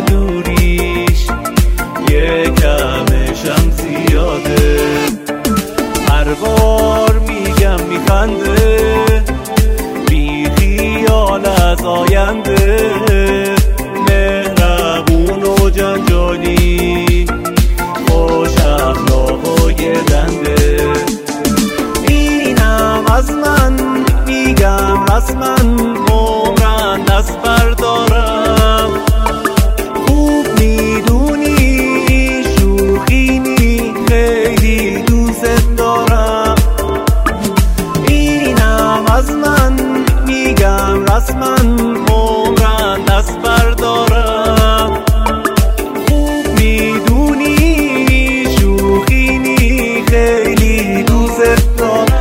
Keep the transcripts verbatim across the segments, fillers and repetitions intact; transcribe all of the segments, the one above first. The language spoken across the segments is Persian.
دوریش یکمشم زیاده. هر بار میگم میخنده بی خیال از آینده، مهربون و جنجالی خوش اخلاق و گردنده. اینم از من میگم رسما، عمرن دست بردارم. خوب میدونی شوخی نی، خیلی دوست دارم. اینم از من میگم رسما، عمرن دست بردارم. خوب میدونی شوخی نی، خیلی دوست دارم.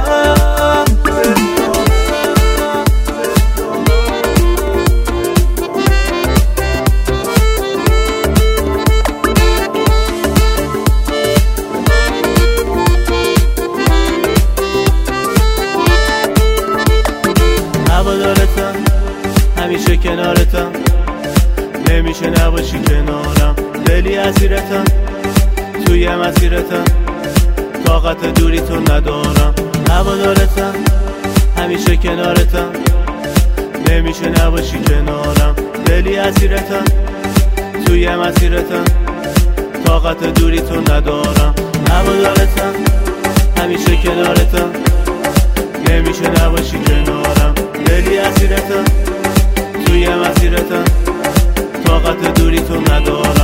هوادارتم، همیشه کنارتم، نمیشه نباشی کنارم. دلی اسیرتم، توی مسیرتم، طاقت دوری تو ندارم. هوادارتم، همیشه کنارتم، نمیشه نباشی کنارم. دلی اسیرتم، توی مسیرتم، طاقت دوری تو ندارم. هوادارتم، همیشه کنارتم، نمیشه نباشی کنارم. دلی اسیرتم، توی مسیرتم، طاقت دوری تو ندارم.